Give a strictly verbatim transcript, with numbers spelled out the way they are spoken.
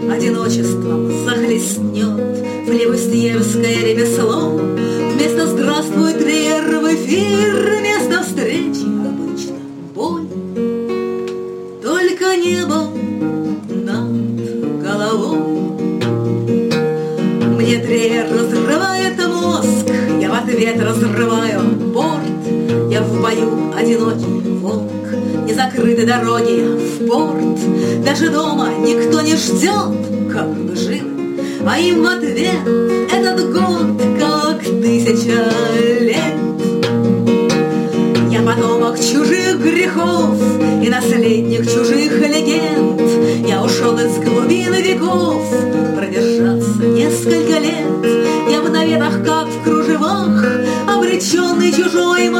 одиночеством захлестнет флебустьерское ремесло. Вместо «здравствуй, Триер» в эфир, вместо встречи обычно боль. Только небо над головой. Мне Триер разрывает мозг, я в ответ разрываю борт. Я в бою одинокий волк, не закрыты дороги в порт. Даже дома никто не ждет, как бы жил, а им в ответ этот год, как тысяча лет. Я потомок чужих грехов и наследник чужих легенд. Я ушел из глубин веков продержаться несколько лет. Я в наветах, как в кружевах, обреченный чужой